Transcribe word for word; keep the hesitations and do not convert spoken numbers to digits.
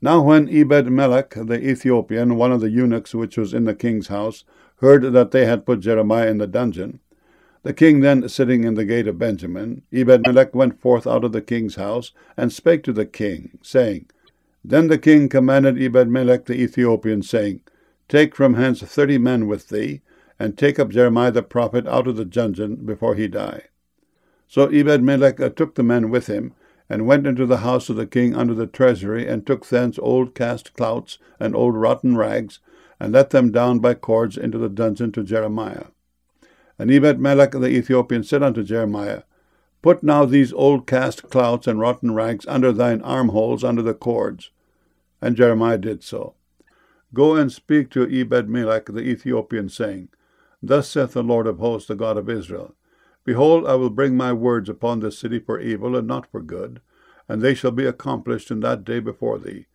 Now when Ebed-melech the Ethiopian, one of the eunuchs which was in the king's house, heard that they had put Jeremiah in the dungeon, the king then sitting in the gate of Benjamin, Ebed-melech went forth out of the king's house, and spake to the king, saying, Then the king commanded Ebed-melech the Ethiopian, saying, Take from hence thirty men with thee, and take up Jeremiah the prophet out of the dungeon before he die. So Ebed-melech took the men with him, and went into the house of the king under the treasury, and took thence old cast clouts and old rotten rags, and let them down by cords into the dungeon to Jeremiah. And Ebed-melech the Ethiopian said unto Jeremiah, Put now these old cast clouts and rotten rags under thine armholes under the cords. And Jeremiah did so. Go and speak to Ebed-melech the Ethiopian, saying, Thus saith the Lord of hosts, the God of Israel, Behold, I will bring my words upon this city for evil and not for good, and they shall be accomplished in that day before thee.